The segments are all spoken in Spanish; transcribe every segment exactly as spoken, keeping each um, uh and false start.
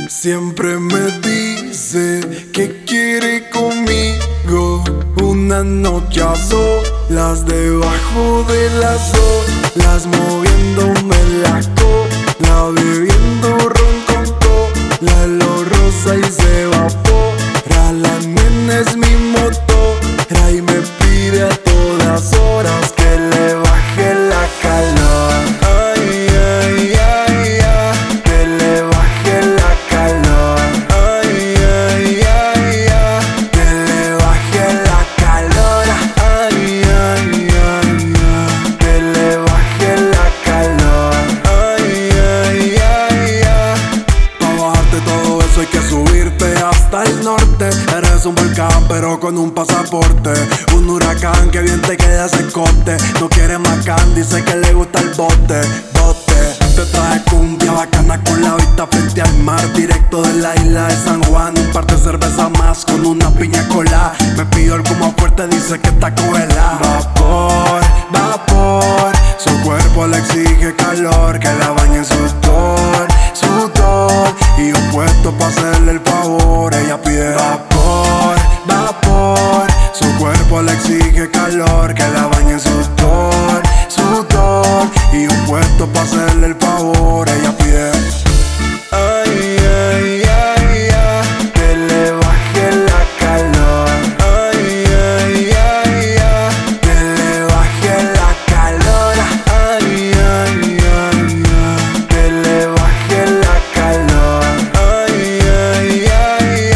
Siempre me dice que quiere conmigo una noche a solas debajo de las olas, moviéndome la cola, bebiendo ron con cola, lo rosa y se evapora. La nena es mi motora y me pide a todas horas que le baje la calor. Ay, ay, ay, ay, que le baje la calor. Ay, ay, ay, ay, que le baje la calor. Ay, ay, ay, ay, que le baje la calor. Ay, ay, ay, ay. Pa' bajarte todo eso hay que subirte hasta el norte. Eres un volcán pero con un pasaporte, un huracán que bien te queda ese corte. No quiere macán, dice que le gusta el bote, bote. Te traje cumbia bacana con la vista frente al mar, directo de la isla de San Juan. Un par de cerveza más con una piña colada. Me pidió algo más fuerte, dice que está cruela. Vapor, vapor, su cuerpo le exige calor, que la bañe en sudor, sudor. Y yo puesto pa' hacerle el favor, ella pide vapor, vapor, su cuerpo le exige calor, que la bañe en sudor, sudor. Y yo puesto pa' hacerle el favor, ella pide. Ay, ay, ay, ay, que le baje la calor. Ay, ay, ay, ay, que le baje la calor. Ay, ay, ay, ay, que le baje la calor. Ay, ay, ay,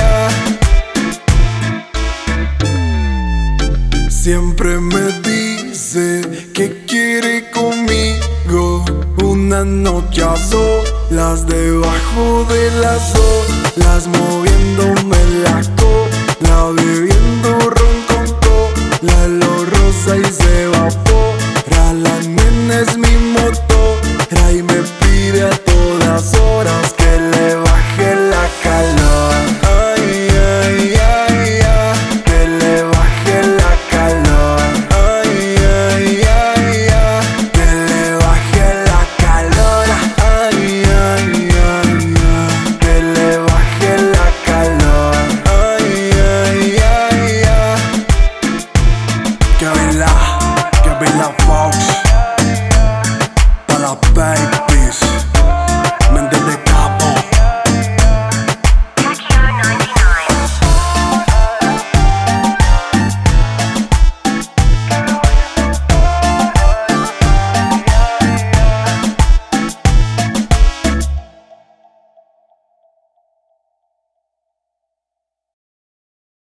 ay. Siempre me dice que quiere conmigo una noche a solas debajo de las olas, moviéndome la cola, bebiendo ron con cola, lo rosa y se evapora. La nena es mi motora y me pide a